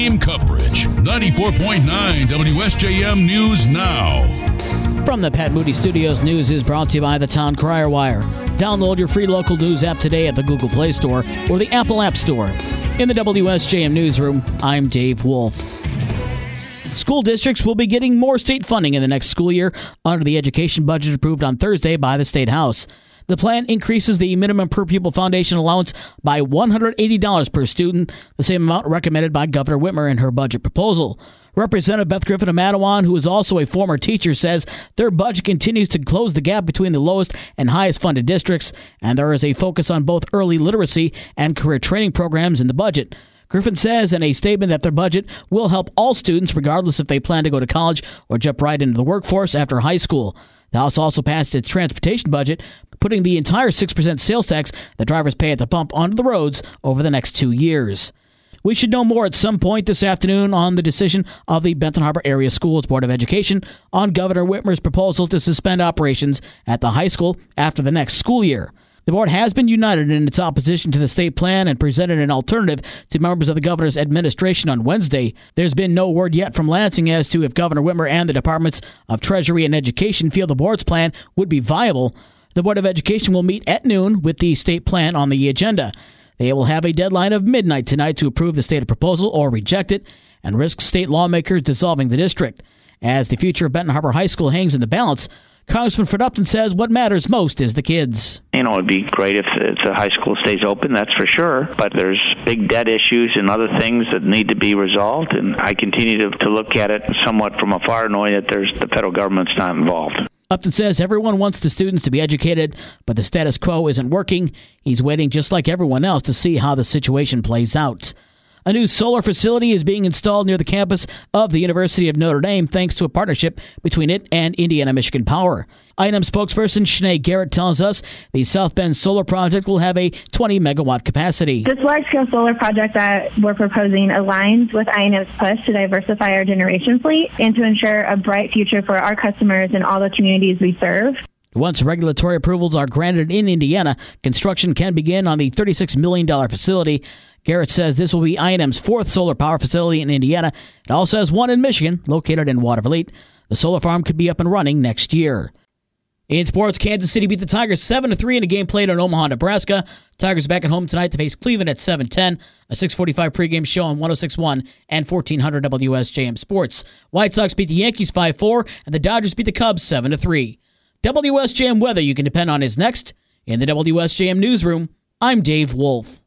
Game coverage. 94.9 WSJM News Now. From the Pat Moody Studios, news is brought to you by the Town Crier Wire. Download your free local news app today at the Google Play Store or the Apple App Store. In the WSJM Newsroom, I'm Dave Wolf. School districts will be getting more state funding in the next school year under the education budget approved on Thursday by the State House. The plan increases the minimum per pupil foundation allowance by $180 per student, the same amount recommended by Governor Whitmer in her budget proposal. Representative Beth Griffin of Matawan, who is also a former teacher, says their budget continues to close the gap between the lowest and highest funded districts, and there is a focus on both early literacy and career training programs in the budget. Griffin says in a statement that their budget will help all students regardless if they plan to go to college or jump right into the workforce after high school. The House also passed its transportation budget, putting the entire 6% sales tax that drivers pay at the pump onto the roads over the next 2 years. We should know more at some point this afternoon on the decision of the Benton Harbor Area Schools Board of Education on Governor Whitmer's proposal to suspend operations at the high school after the next school year. The board has been united in its opposition to the state plan and presented an alternative to members of the governor's administration on Wednesday. There's been no word yet from Lansing as to if Governor Whitmer and the Departments of Treasury and Education feel the board's plan would be viable. The Board of Education will meet at noon with the state plan on the agenda. They will have a deadline of midnight tonight to approve the stated proposal or reject it and risk state lawmakers dissolving the district. As the future of Benton Harbor High School hangs in the balance, Congressman Fred Upton says what matters most is the kids. It'd be great if the high school stays open, that's for sure. But there's big debt issues and other things that need to be resolved. And I continue to look at it somewhat from afar, knowing that the federal government's not involved. Upton says everyone wants the students to be educated, but the status quo isn't working. He's waiting just like everyone else to see how the situation plays out. A new solar facility is being installed near the campus of the University of Notre Dame thanks to a partnership between it and Indiana-Michigan Power. INM spokesperson Sinead Garrett tells us the South Bend solar project will have a 20-megawatt capacity. This large-scale solar project that we're proposing aligns with INM's push to diversify our generation fleet and to ensure a bright future for our customers and all the communities we serve. Once regulatory approvals are granted in Indiana, construction can begin on the $36 million facility. Garrett says this will be INM's fourth solar power facility in Indiana. It also has one in Michigan, located in Watervliet. The solar farm could be up and running next year. In sports, Kansas City beat the Tigers 7-3 in a game played in Omaha, Nebraska. Tigers back at home tonight to face Cleveland at 7:10. A 6:45 pregame show on 106.1 and 1400 WSJM Sports. White Sox beat the Yankees 5-4, and the Dodgers beat the Cubs 7-3. WSJM weather you can depend on is next. In the WSJM Newsroom, I'm Dave Wolf.